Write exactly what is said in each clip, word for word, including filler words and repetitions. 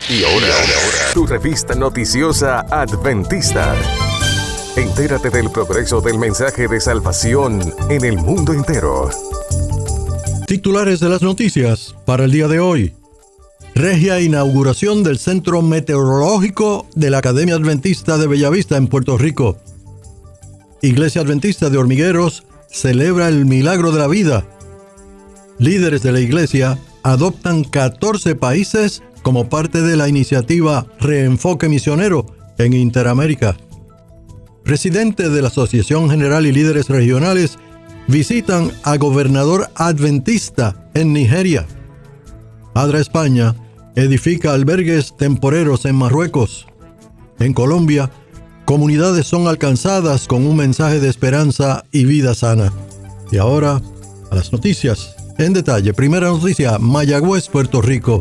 Y ahora, tu revista noticiosa Adventista. Entérate del progreso del mensaje de salvación en el mundo entero. Titulares de las noticias para el día de hoy. Regia inauguración del Centro Meteorológico de la Academia Adventista de Bellavista en Puerto Rico. Iglesia Adventista de Hormigueros celebra el milagro de la vida. Líderes de la iglesia adoptan catorce países como parte de la iniciativa Reenfoque Misionero en Interamérica. Presidente de la Asociación General y líderes regionales visitan a gobernador adventista en Nigeria. Adra España edifica albergues temporeros en Marruecos. En Colombia, comunidades son alcanzadas con un mensaje de esperanza y vida sana. Y ahora, a las noticias en detalle. Primera noticia, Mayagüez, Puerto Rico.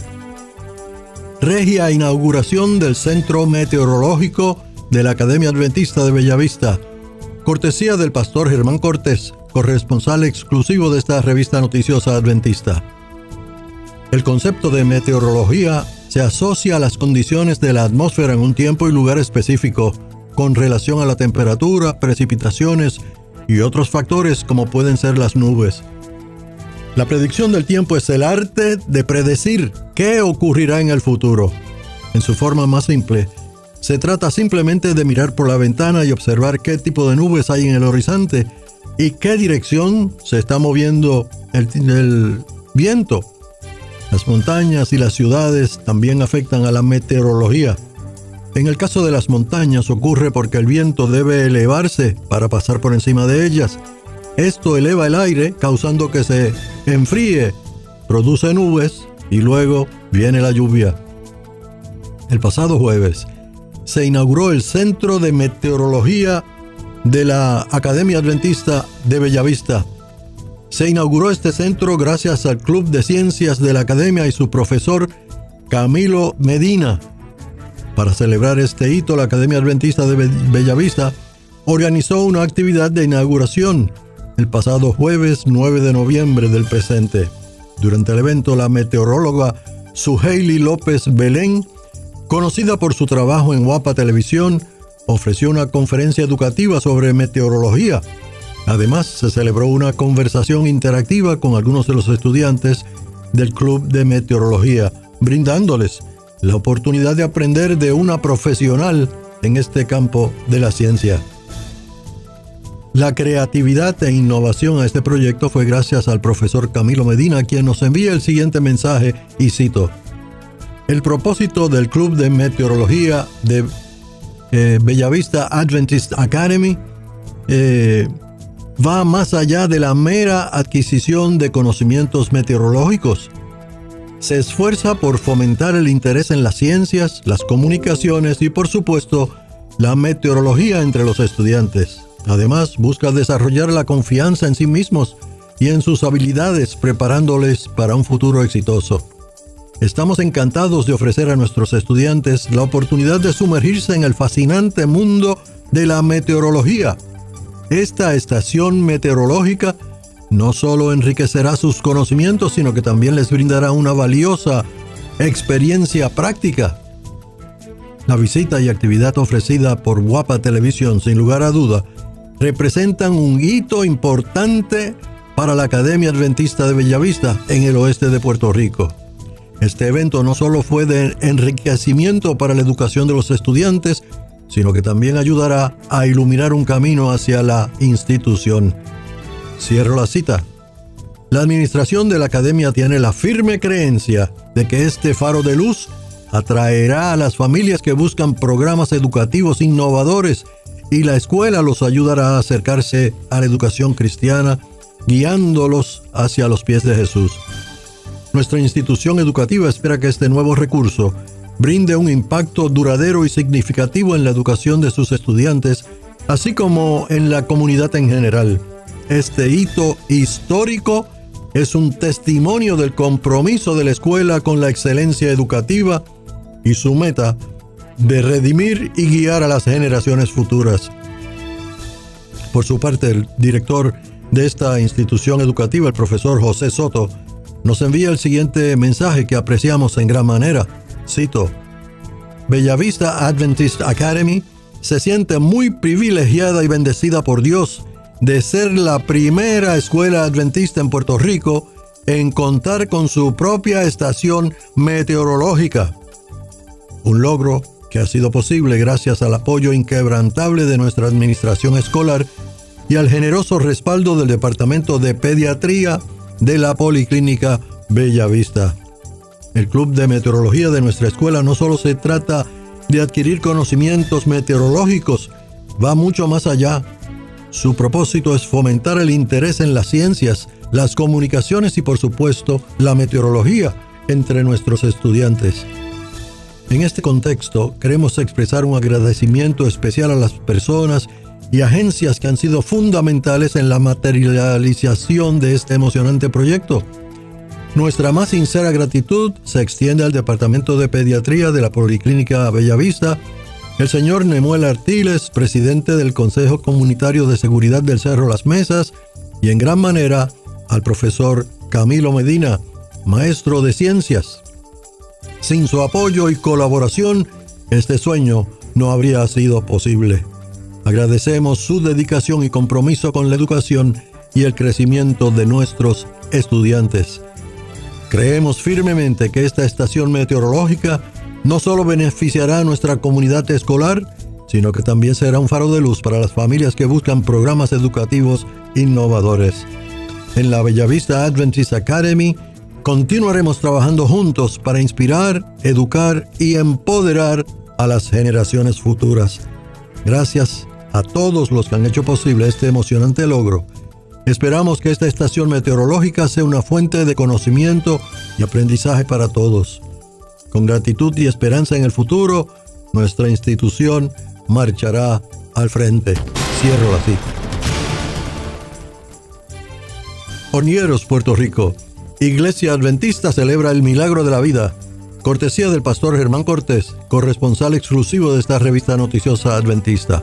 Regia inauguración del Centro Meteorológico de la Academia Adventista de Bellavista. Cortesía del pastor Germán Cortés, corresponsal exclusivo de esta revista noticiosa adventista. El concepto de meteorología se asocia a las condiciones de la atmósfera en un tiempo y lugar específico, con relación a la temperatura, precipitaciones y otros factores como pueden ser las nubes. La predicción del tiempo es el arte de predecir qué ocurrirá en el futuro. En su forma más simple, se trata simplemente de mirar por la ventana y observar qué tipo de nubes hay en el horizonte y qué dirección se está moviendo el, el viento. Las montañas y las ciudades también afectan a la meteorología. En el caso de las montañas ocurre porque el viento debe elevarse para pasar por encima de ellas. Esto eleva el aire, causando que se enfríe, produce nubes y luego viene la lluvia. El pasado jueves se inauguró el Centro de Meteorología de la Academia Adventista de Bellavista. Se inauguró este centro gracias al Club de Ciencias de la Academia y su profesor Camilo Medina. Para celebrar este hito, la Academia Adventista de Bellavista organizó una actividad de inauguración el pasado jueves nueve de noviembre del presente. Durante el evento, la meteoróloga Suheili López Belén, conocida por su trabajo en Guapa Televisión, ofreció una conferencia educativa sobre meteorología. Además, se celebró una conversación interactiva con algunos de los estudiantes del Club de Meteorología, brindándoles la oportunidad de aprender de una profesional en este campo de la ciencia. La creatividad e innovación a este proyecto fue gracias al profesor Camilo Medina, quien nos envía el siguiente mensaje, y cito: el propósito del Club de Meteorología de eh, Bellavista Adventist Academy eh, va más allá de la mera adquisición de conocimientos meteorológicos. Se esfuerza por fomentar el interés en las ciencias, las comunicaciones y, por supuesto, la meteorología entre los estudiantes. Además, busca desarrollar la confianza en sí mismos y en sus habilidades, preparándoles para un futuro exitoso. Estamos encantados de ofrecer a nuestros estudiantes la oportunidad de sumergirse en el fascinante mundo de la meteorología. Esta estación meteorológica no solo enriquecerá sus conocimientos, sino que también les brindará una valiosa experiencia práctica. La visita y actividad ofrecida por Guapa Televisión, sin lugar a duda, representan un hito importante para la Academia Adventista de Bellavista en el oeste de Puerto Rico. Este evento no solo fue de enriquecimiento para la educación de los estudiantes, sino que también ayudará a iluminar un camino hacia la institución. Cierro la cita. La administración de la Academia tiene la firme creencia de que este faro de luz atraerá a las familias que buscan programas educativos innovadores y la escuela los ayudará a acercarse a la educación cristiana, guiándolos hacia los pies de Jesús. Nuestra institución educativa espera que este nuevo recurso brinde un impacto duradero y significativo en la educación de sus estudiantes, así como en la comunidad en general. Este hito histórico es un testimonio del compromiso de la escuela con la excelencia educativa y su meta de redimir y guiar a las generaciones futuras. Por su parte, el director de esta institución educativa, el profesor José Soto, nos envía el siguiente mensaje que apreciamos en gran manera. Cito: Bellavista Adventist Academy se siente muy privilegiada y bendecida por Dios de ser la primera escuela adventista en Puerto Rico en contar con su propia estación meteorológica. Un logro que ha sido posible gracias al apoyo inquebrantable de nuestra administración escolar y al generoso respaldo del Departamento de Pediatría de la Policlínica Bellavista. El Club de Meteorología de nuestra escuela no solo se trata de adquirir conocimientos meteorológicos, va mucho más allá. Su propósito es fomentar el interés en las ciencias, las comunicaciones y, por supuesto, la meteorología entre nuestros estudiantes. En este contexto, queremos expresar un agradecimiento especial a las personas y agencias que han sido fundamentales en la materialización de este emocionante proyecto. Nuestra más sincera gratitud se extiende al Departamento de Pediatría de la Policlínica Bellavista, el señor Nemuel Artiles, presidente del Consejo Comunitario de Seguridad del Cerro Las Mesas, y en gran manera al profesor Camilo Medina, maestro de ciencias. Sin su apoyo y colaboración, este sueño no habría sido posible. Agradecemos su dedicación y compromiso con la educación y el crecimiento de nuestros estudiantes. Creemos firmemente que esta estación meteorológica no solo beneficiará a nuestra comunidad escolar, sino que también será un faro de luz para las familias que buscan programas educativos innovadores. En la Bellavista Adventist Academy continuaremos trabajando juntos para inspirar, educar y empoderar a las generaciones futuras. Gracias a todos los que han hecho posible este emocionante logro. Esperamos que esta estación meteorológica sea una fuente de conocimiento y aprendizaje para todos. Con gratitud y esperanza en el futuro, nuestra institución marchará al frente. Cierro la cita. Hormigueros, Puerto Rico. Iglesia Adventista celebra el milagro de la vida. Cortesía del pastor Germán Cortés, corresponsal exclusivo de esta revista noticiosa adventista.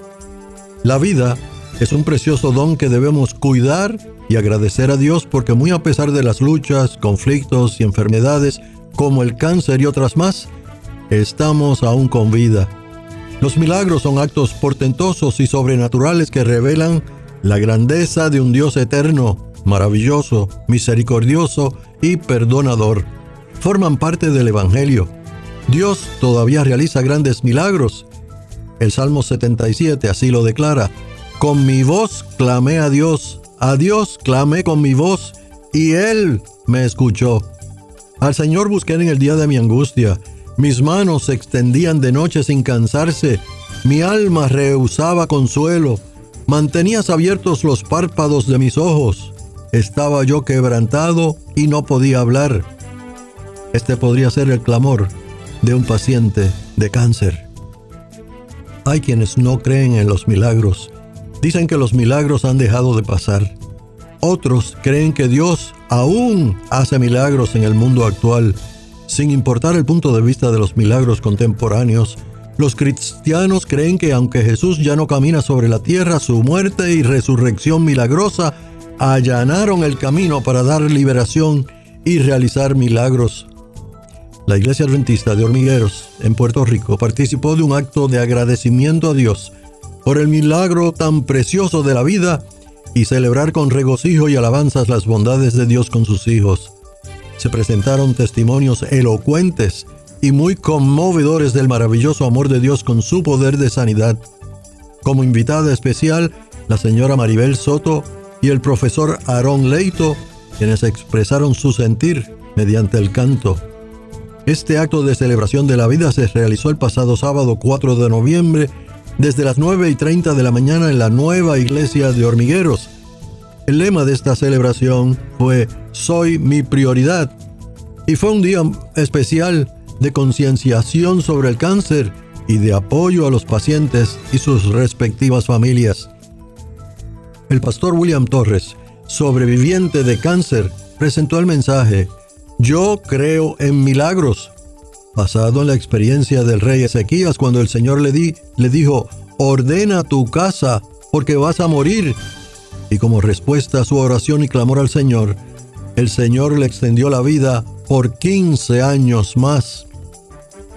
La vida es un precioso don que debemos cuidar y agradecer a Dios porque muy a pesar de las luchas, conflictos y enfermedades como el cáncer y otras más, estamos aún con vida. Los milagros son actos portentosos y sobrenaturales que revelan la grandeza de un Dios eterno, maravilloso, misericordioso y perdonador. Forman parte del Evangelio. Dios todavía realiza grandes milagros. El Salmo setenta y siete así lo declara. Con mi voz clamé a Dios, a Dios clamé con mi voz, y Él me escuchó. Al Señor busqué en el día de mi angustia. Mis manos se extendían de noche sin cansarse. Mi alma rehusaba consuelo. Mantenías abiertos los párpados de mis ojos. Estaba yo quebrantado y no podía hablar. Este podría ser el clamor de un paciente de cáncer. Hay quienes no creen en los milagros. Dicen que los milagros han dejado de pasar. Otros creen que Dios aún hace milagros en el mundo actual. Sin importar el punto de vista de los milagros contemporáneos, los cristianos creen que aunque Jesús ya no camina sobre la tierra, su muerte y resurrección milagrosa allanaron el camino para dar liberación y realizar milagros. La Iglesia Adventista de Hormigueros, en Puerto Rico, participó de un acto de agradecimiento a Dios por el milagro tan precioso de la vida y celebrar con regocijo y alabanzas las bondades de Dios con sus hijos. Se presentaron testimonios elocuentes y muy conmovedores del maravilloso amor de Dios con su poder de sanidad. Como invitada especial, la señora Maribel Soto y el profesor Aarón Leito, quienes expresaron su sentir mediante el canto. Este acto de celebración de la vida se realizó el pasado sábado cuatro de noviembre desde las nueve y treinta de la mañana en la nueva iglesia de Hormigueros. El lema de esta celebración fue Soy mi prioridad, y fue un día especial de concienciación sobre el cáncer y de apoyo a los pacientes y sus respectivas familias. El pastor William Torres, sobreviviente de cáncer, presentó el mensaje Yo creo en milagros, basado en la experiencia del rey Ezequías cuando el Señor le, di, le dijo, ordena tu casa porque vas a morir. Y como respuesta a su oración y clamor al Señor, el Señor le extendió la vida por quince años más.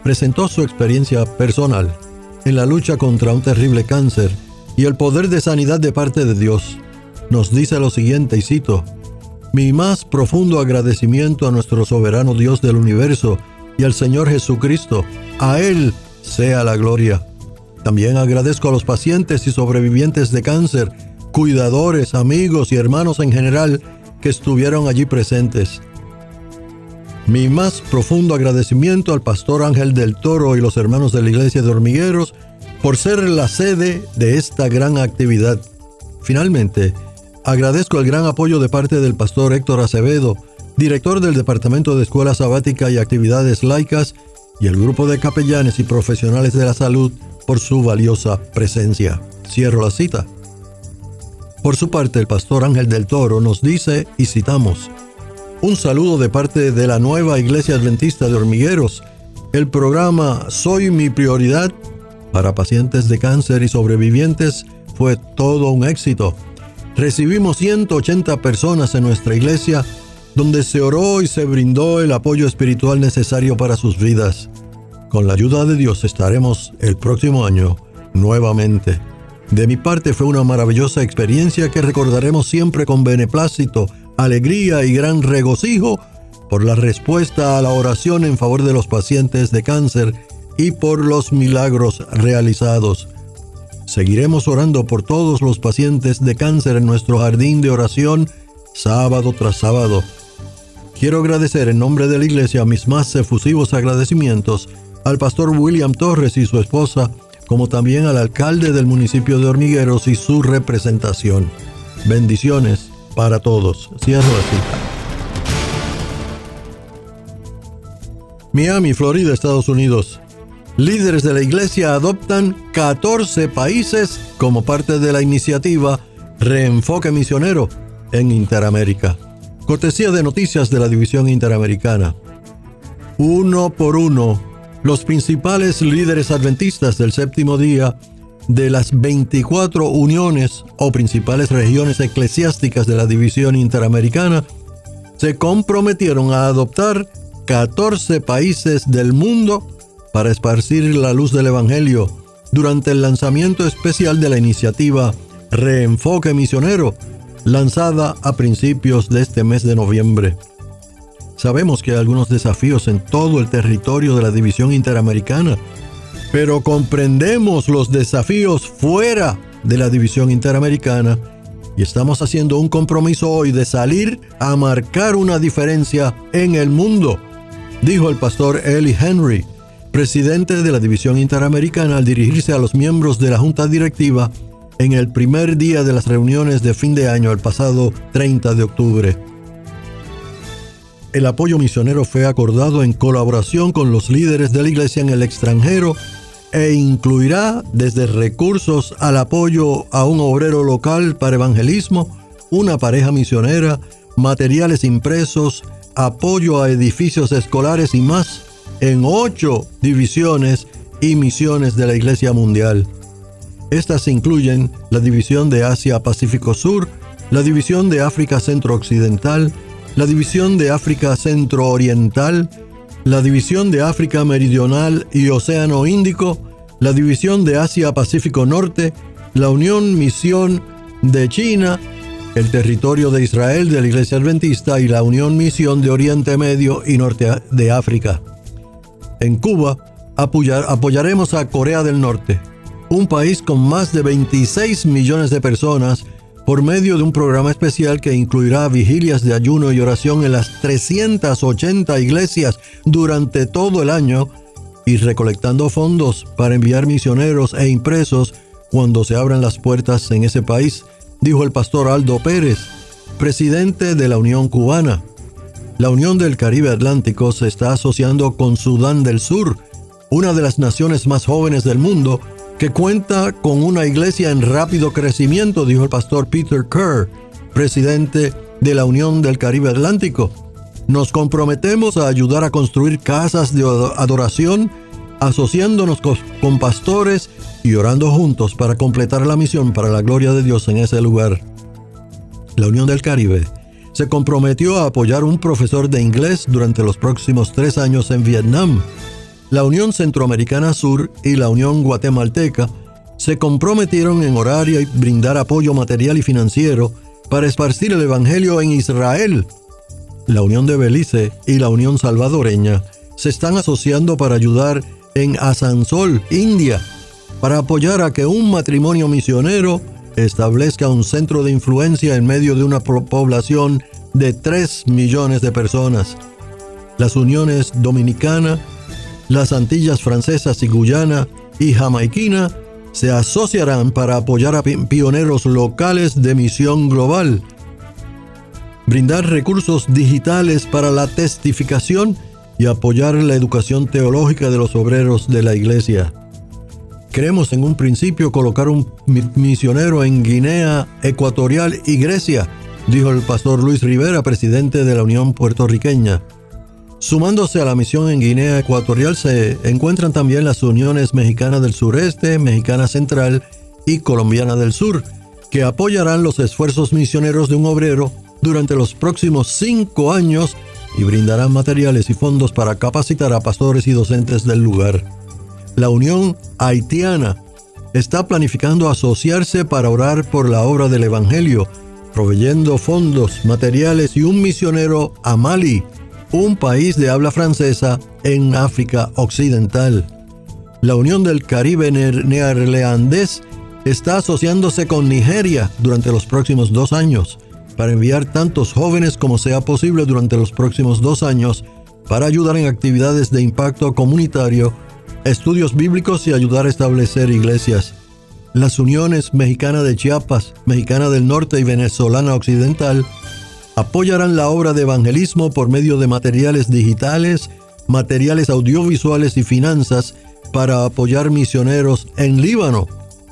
presentó su experiencia personal en la lucha contra un terrible cáncer y el poder de sanidad de parte de Dios. Nos dice lo siguiente, y cito: mi más profundo agradecimiento a nuestro soberano Dios del universo y al Señor Jesucristo. A Él sea la gloria. También agradezco a los pacientes y sobrevivientes de cáncer, cuidadores, amigos y hermanos en general que estuvieron allí presentes. Mi más profundo agradecimiento al pastor Ángel del Toro y los hermanos de la iglesia de Hormigueros por ser la sede de esta gran actividad. Finalmente, agradezco el gran apoyo de parte del pastor Héctor Acevedo, director del Departamento de Escuela Sabática y Actividades Laicas, y el grupo de capellanes y profesionales de la salud por su valiosa presencia. Cierro la cita. Por su parte, el pastor Ángel del Toro nos dice, y citamos: un saludo de parte de la nueva Iglesia Adventista de Hormigueros. El programa Soy mi prioridad para pacientes de cáncer y sobrevivientes fue todo un éxito. Recibimos ciento ochenta personas en nuestra iglesia, donde se oró y se brindó el apoyo espiritual necesario para sus vidas. Con la ayuda de Dios estaremos el próximo año nuevamente. De mi parte fue una maravillosa experiencia que recordaremos siempre con beneplácito, alegría y gran regocijo por la respuesta a la oración en favor de los pacientes de cáncer y por los milagros realizados. Seguiremos orando por todos los pacientes de cáncer en nuestro jardín de oración sábado tras sábado. Quiero agradecer en nombre de la iglesia mis más efusivos agradecimientos al pastor William Torres y su esposa, como también al alcalde del municipio de Hormigueros y su representación. Bendiciones para todos. Cierro la cita. Miami, Florida, Estados Unidos. Líderes de la iglesia adoptan catorce países como parte de la iniciativa Reenfoque Misionero en Interamérica. Cortesía de noticias de la División Interamericana. Uno por uno, los principales líderes adventistas del séptimo día de las veinticuatro uniones o principales regiones eclesiásticas de la División Interamericana se comprometieron a adoptar catorce países del mundo para esparcir la luz del Evangelio durante el lanzamiento especial de la iniciativa Reenfoque Misionero, lanzada a principios de este mes de noviembre. Sabemos que hay algunos desafíos en todo el territorio de la División Interamericana, pero comprendemos los desafíos fuera de la División Interamericana y estamos haciendo un compromiso hoy de salir a marcar una diferencia en el mundo, dijo el pastor Eli Henry, presidente de la División Interamericana, al dirigirse a los miembros de la Junta Directiva en el primer día de las reuniones de fin de año, el pasado treinta de octubre. El apoyo misionero fue acordado en colaboración con los líderes de la iglesia en el extranjero e incluirá desde recursos al apoyo a un obrero local para evangelismo, una pareja misionera, materiales impresos, apoyo a edificios escolares y más en ocho divisiones y misiones de la Iglesia Mundial. Estas incluyen la División de Asia-Pacífico Sur, la División de África Centro-Occidental, la División de África Centro-Oriental, la División de África Meridional y Océano Índico, la División de Asia-Pacífico Norte, la Unión Misión de China, el Territorio de Israel de la Iglesia Adventista y la Unión Misión de Oriente Medio y Norte de África. En Cuba, apoyar, apoyaremos a Corea del Norte, un país con más de veintiséis millones de personas, por medio de un programa especial que incluirá vigilias de ayuno y oración en las trescientas ochenta iglesias durante todo el año y recolectando fondos para enviar misioneros e impresos cuando se abran las puertas en ese país, dijo el pastor Aldo Pérez, presidente de la Unión Cubana. La Unión del Caribe Atlántico se está asociando con Sudán del Sur, una de las naciones más jóvenes del mundo, que cuenta con una iglesia en rápido crecimiento, dijo el pastor Peter Kerr, presidente de la Unión del Caribe Atlántico. Nos comprometemos a ayudar a construir casas de adoración, asociándonos con pastores y orando juntos para completar la misión para la gloria de Dios en ese lugar. La Unión del Caribe se comprometió a apoyar un profesor de inglés durante los próximos tres años en Vietnam. la Unión Centroamericana Sur y la Unión Guatemalteca se comprometieron en orar y brindar apoyo material y financiero para esparcir el Evangelio en Israel. La Unión de Belice y la Unión Salvadoreña se están asociando para ayudar en Asansol, India, para apoyar a que un matrimonio misionero establezca un centro de influencia en medio de una población de tres millones de personas. Las uniones dominicana, las Antillas Francesas y Guyana y Jamaiquina se asociarán para apoyar a pioneros locales de misión global, brindar recursos digitales para la testificación y apoyar la educación teológica de los obreros de la iglesia. Queremos en un principio colocar un misionero en Guinea Ecuatorial y Grecia, dijo el pastor Luis Rivera, presidente de la Unión Puertorriqueña. Sumándose a la misión en Guinea Ecuatorial se encuentran también las uniones mexicana del sureste, mexicana central y colombiana del sur, que apoyarán los esfuerzos misioneros de un obrero durante los próximos cinco años y brindarán materiales y fondos para capacitar a pastores y docentes del lugar. La Unión Haitiana está planificando asociarse para orar por la obra del Evangelio, proveyendo fondos, materiales y un misionero a Mali, un país de habla francesa en África Occidental. La Unión del Caribe Neerlandés está asociándose con Nigeria durante los próximos dos años para enviar tantos jóvenes como sea posible durante los próximos dos años para ayudar en actividades de impacto comunitario, estudios bíblicos y ayudar a establecer iglesias. Las uniones mexicana de Chiapas, mexicana del norte y venezolana occidental apoyarán la obra de evangelismo por medio de materiales digitales, materiales audiovisuales y finanzas para apoyar misioneros en Líbano.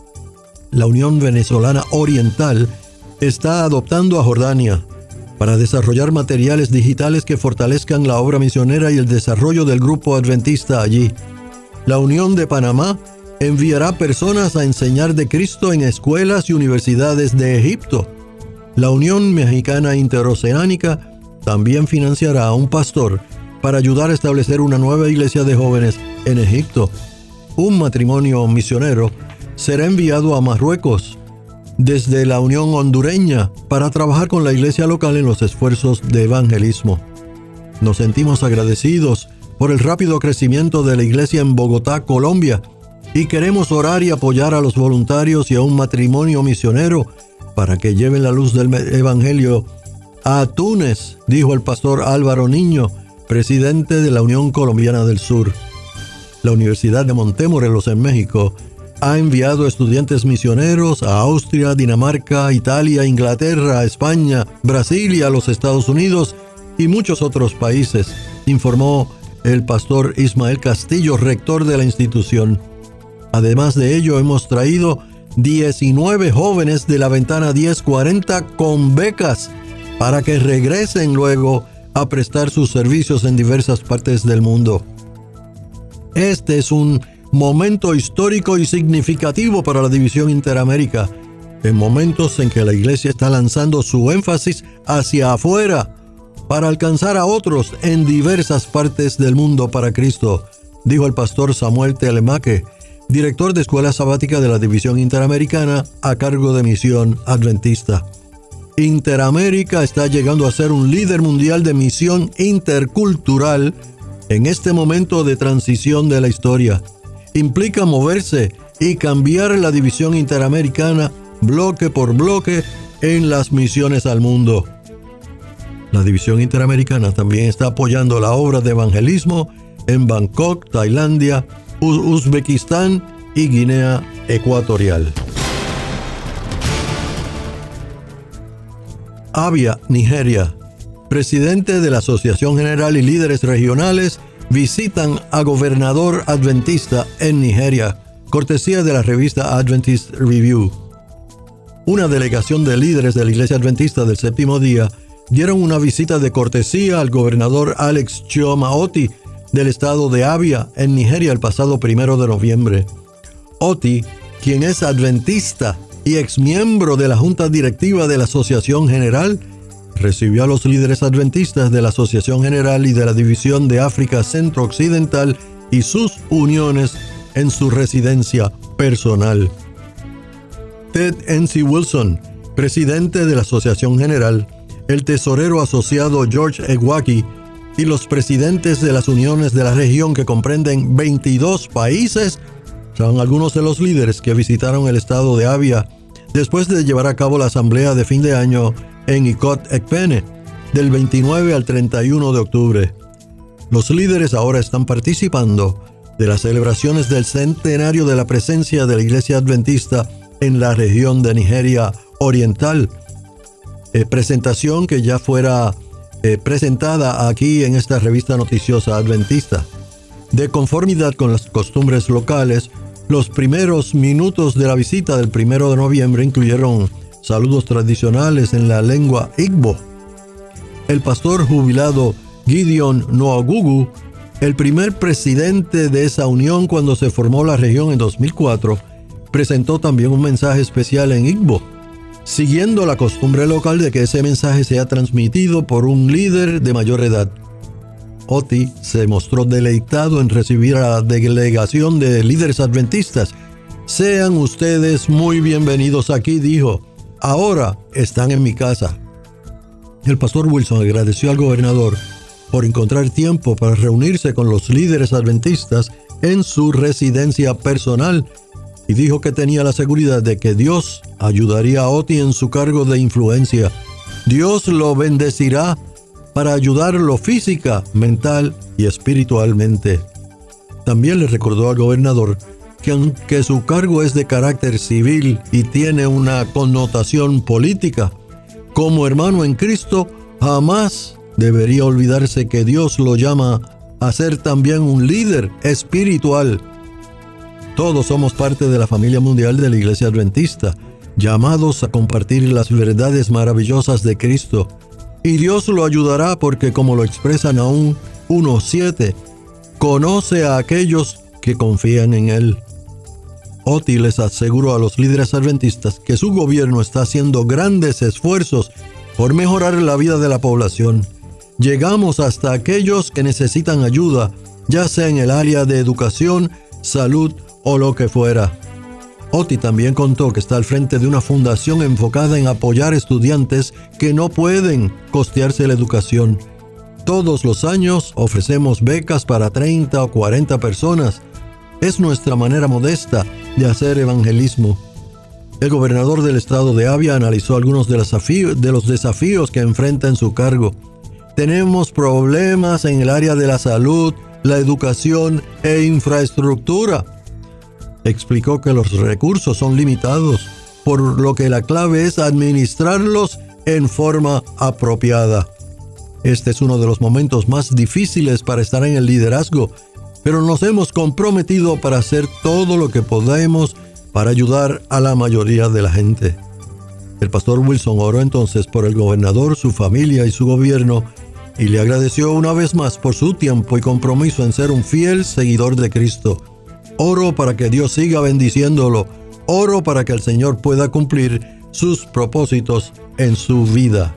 La Unión Venezolana Oriental está adoptando a Jordania para desarrollar materiales digitales que fortalezcan la obra misionera y el desarrollo del grupo adventista allí. La Unión de Panamá enviará personas a enseñar de Cristo en escuelas y universidades de Egipto. La Unión Mexicana Interoceánica también financiará a un pastor para ayudar a establecer una nueva iglesia de jóvenes en Egipto. Un matrimonio misionero será enviado a Marruecos desde la Unión Hondureña para trabajar con la iglesia local en los esfuerzos de evangelismo. Nos sentimos agradecidos por el rápido crecimiento de la iglesia en Bogotá, Colombia, y queremos orar y apoyar a los voluntarios y a un matrimonio misionero para que lleven la luz del Evangelio a Túnez, dijo el pastor Álvaro Niño, presidente de la Unión Colombiana del Sur. La Universidad de Montemorelos en México ha enviado estudiantes misioneros a Austria, Dinamarca, Italia, Inglaterra, España, Brasil y a los Estados Unidos y muchos otros países, informó el pastor Ismael Castillo, rector de la institución. Además de ello, hemos traído diecinueve jóvenes de la ventana diez cuarenta con becas para que regresen luego a prestar sus servicios en diversas partes del mundo. Este es un momento histórico y significativo para la División Interamérica, en momentos en que la iglesia está lanzando su énfasis hacia afuera para alcanzar a otros en diversas partes del mundo para Cristo, dijo el pastor Samuel Telemaque, director de Escuela Sabática de la División Interamericana a cargo de Misión Adventista. Interamérica está llegando a ser un líder mundial de misión intercultural en este momento de transición de la historia. Implica moverse y cambiar la División Interamericana bloque por bloque en las misiones al mundo. La División Interamericana también está apoyando la obra de evangelismo en Bangkok, Tailandia, Uzbekistán y Guinea Ecuatorial. Abia, Nigeria. Presidente de la Asociación General y líderes regionales visitan a gobernador adventista en Nigeria, cortesía de la revista Adventist Review. Una delegación de líderes de la Iglesia Adventista del Séptimo Día dieron una visita de cortesía al gobernador Alex Chioma Oti del estado de Abia, en Nigeria, el pasado primero de noviembre. Oti, quien es adventista y exmiembro de la Junta Directiva de la Asociación General, recibió a los líderes adventistas de la Asociación General y de la División de África Centro-Occidental y sus uniones en su residencia personal. Ted N C Wilson, presidente de la Asociación General, el tesorero asociado George Ewaki y los presidentes de las uniones de la región, que comprenden veintidós países, son algunos de los líderes que visitaron el estado de Abia después de llevar a cabo la asamblea de fin de año en Ikot Ekpene, del veintinueve al treinta y uno de octubre. Los líderes ahora están participando de las celebraciones del centenario de la presencia de la Iglesia Adventista en la región de Nigeria Oriental. Eh, presentación que ya fuera eh, presentada aquí en esta revista noticiosa adventista. De conformidad con las costumbres locales, los primeros minutos de la visita del primero de noviembre incluyeron saludos tradicionales en la lengua Igbo. El pastor jubilado Gideon Nwogugu, el primer presidente de esa unión cuando se formó la región en dos mil cuatro, presentó también un mensaje especial en Igbo, siguiendo la costumbre local de que ese mensaje sea transmitido por un líder de mayor edad. Oti se mostró deleitado en recibir a la delegación de líderes adventistas. «Sean ustedes muy bienvenidos aquí», dijo. «Ahora están en mi casa». El pastor Wilson agradeció al gobernador por encontrar tiempo para reunirse con los líderes adventistas en su residencia personal y dijo que tenía la seguridad de que Dios ayudaría a Oti en su cargo de influencia. Dios lo bendecirá para ayudarlo física, mental y espiritualmente. También le recordó al gobernador que aunque su cargo es de carácter civil y tiene una connotación política, como hermano en Cristo, jamás debería olvidarse que Dios lo llama a ser también un líder espiritual. Todos somos parte de la familia mundial de la Iglesia Adventista, llamados a compartir las verdades maravillosas de Cristo. Y Dios lo ayudará porque, como lo expresa Nahum uno siete, conoce a aquellos que confían en Él. Oti les aseguró a los líderes adventistas que su gobierno está haciendo grandes esfuerzos por mejorar la vida de la población. Llegamos hasta aquellos que necesitan ayuda, ya sea en el área de educación, salud o lo que fuera. Oti también contó que está al frente de una fundación enfocada en apoyar estudiantes que no pueden costearse la educación. Todos los años ofrecemos becas para treinta o cuarenta personas. Es nuestra manera modesta de hacer evangelismo. El gobernador del estado de Abia analizó algunos de los desafíos, de los desafíos que enfrenta en su cargo. Tenemos problemas en el área de la salud, la educación e infraestructura. Explicó que los recursos son limitados, por lo que la clave es administrarlos en forma apropiada. Este es uno de los momentos más difíciles para estar en el liderazgo, pero nos hemos comprometido para hacer todo lo que podemos para ayudar a la mayoría de la gente. El pastor Wilson oró entonces por el gobernador, su familia y su gobierno, y le agradeció una vez más por su tiempo y compromiso en ser un fiel seguidor de Cristo. Oro para que Dios siga bendiciéndolo. Oro para que el Señor pueda cumplir sus propósitos en su vida.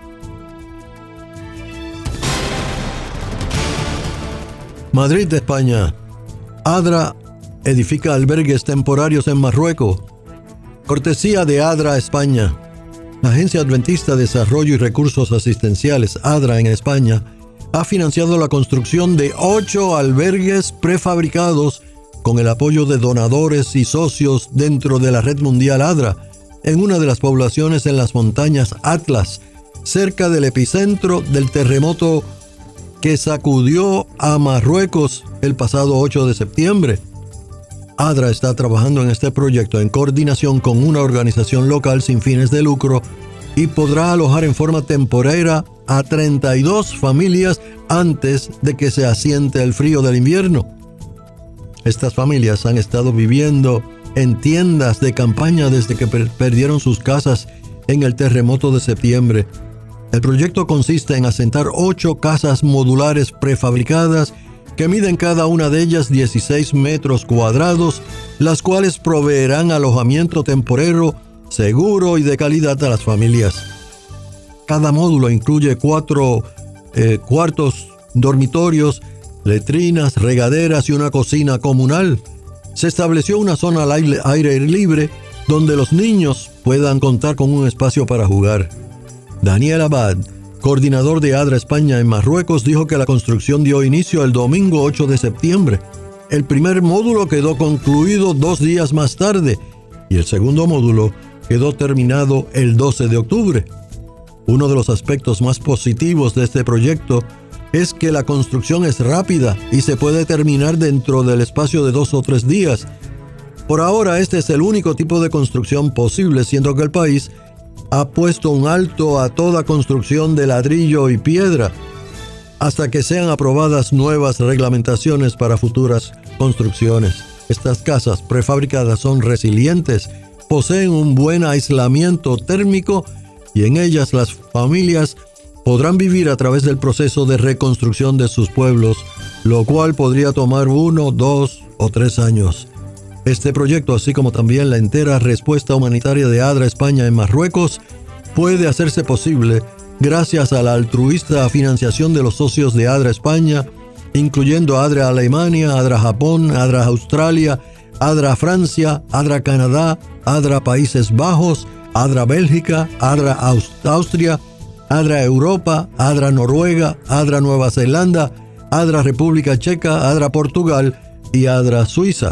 Madrid, España. ADRA edifica albergues temporarios en Marruecos. Cortesía de ADRA España. La Agencia Adventista de Desarrollo y Recursos Asistenciales, ADRA en España, ha financiado la construcción de ocho albergues prefabricados con el apoyo de donadores y socios dentro de la red mundial ADRA, en una de las poblaciones en las montañas Atlas, cerca del epicentro del terremoto que sacudió a Marruecos el pasado ocho de septiembre. ADRA está trabajando en este proyecto en coordinación con una organización local sin fines de lucro y podrá alojar en forma temporera a treinta y dos familias antes de que se asiente el frío del invierno. Estas familias han estado viviendo en tiendas de campaña desde que per- perdieron sus casas en el terremoto de septiembre. El proyecto consiste en asentar ocho casas modulares prefabricadas que miden cada una de ellas dieciséis metros cuadrados, las cuales proveerán alojamiento temporero, seguro y de calidad a las familias. Cada módulo incluye cuatro eh, cuartos dormitorios, letrinas, regaderas y una cocina comunal. Se estableció una zona al aire, aire libre donde los niños puedan contar con un espacio para jugar. Daniel Abad, coordinador de ADRA España en Marruecos, dijo que la construcción dio inicio el domingo ocho de septiembre. El primer módulo quedó concluido dos días más tarde y el segundo módulo quedó terminado el doce de octubre. Uno de los aspectos más positivos de este proyecto es que la construcción es rápida y se puede terminar dentro del espacio de dos o tres días. Por ahora, este es el único tipo de construcción posible, siendo que el país ha puesto un alto a toda construcción de ladrillo y piedra hasta que sean aprobadas nuevas reglamentaciones para futuras construcciones. Estas casas prefabricadas son resilientes, poseen un buen aislamiento térmico y en ellas las familias podrán vivir a través del proceso de reconstrucción de sus pueblos, lo cual podría tomar uno, dos o tres años. Este proyecto, así como también la entera respuesta humanitaria de ADRA España en Marruecos, puede hacerse posible gracias a la altruista financiación de los socios de ADRA España, incluyendo ADRA Alemania, ADRA Japón, ADRA Australia, ADRA Francia, ADRA Canadá, ADRA Países Bajos, ADRA Bélgica, ADRA Austria, ADRA Europa, ADRA Noruega, ADRA Nueva Zelanda, ADRA República Checa, ADRA Portugal y ADRA Suiza.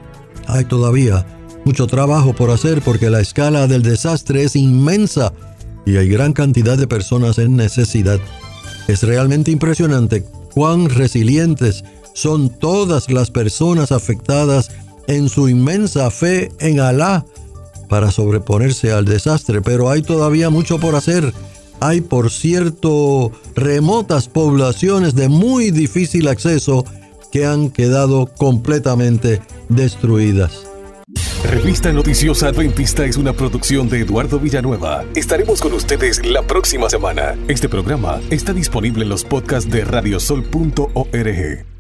Hay todavía mucho trabajo por hacer porque la escala del desastre es inmensa y hay gran cantidad de personas en necesidad. Es realmente impresionante cuán resilientes son todas las personas afectadas en su inmensa fe en Alá para sobreponerse al desastre, pero hay todavía mucho por hacer. Hay, por cierto, remotas poblaciones de muy difícil acceso que han quedado completamente destruidas. Revista Noticiosa Adventista es una producción de Eduardo Villanueva. Estaremos con ustedes la próxima semana. Este programa está disponible en los podcasts de radiosol punto org.